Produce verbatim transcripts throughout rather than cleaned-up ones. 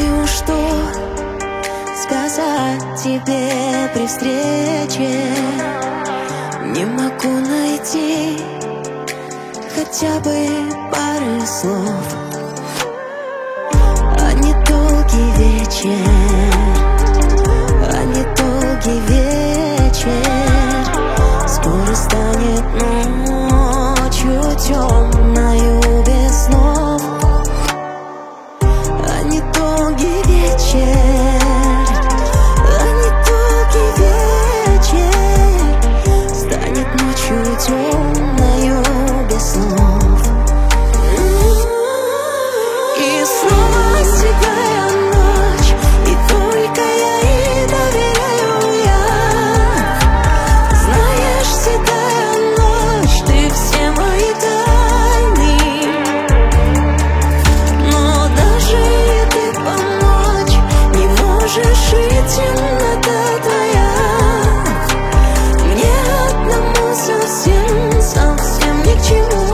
знаю, что сказать тебе при встрече. Не могу найти хотя бы пары слов. А недолгий вечер, а недолгий вечер скоро станет ночью темною без снов. А недолгий вечер, а недолгий вечер станет ночью темною без слов. И снова седая ночь, и только я и доверяю я. Знаешь, седая ночь, ты все мои тайны. Но даже и ты помочь не можешь, и темнота твоя мне одному совсем, совсем ни к чему.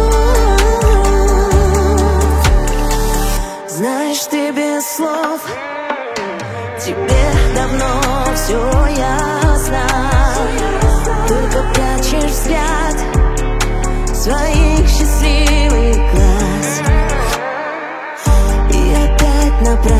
Знаешь, ты без слов, тебе давно все ясно. Только прячешь взгляд своих счастливых глаз, и опять напрасно